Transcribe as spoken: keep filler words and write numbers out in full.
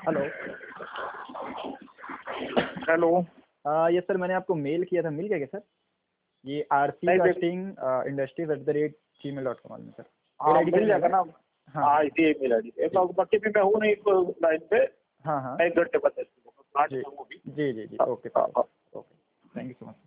Hello. Hello. Yes sir, मैंने आपको mail किया था, मिल गया क्या सर? ये R C casting industries at the rate Gmail dot com में सर। हाँ मिल जाएगा ना। हाँ इसी मेल आई डी पे। बाकी भी मैं हूँ नहीं लाइन पे। हाँ हाँ एक घंटे बाद जी जी जी जी okay sir, okay, thank you so much.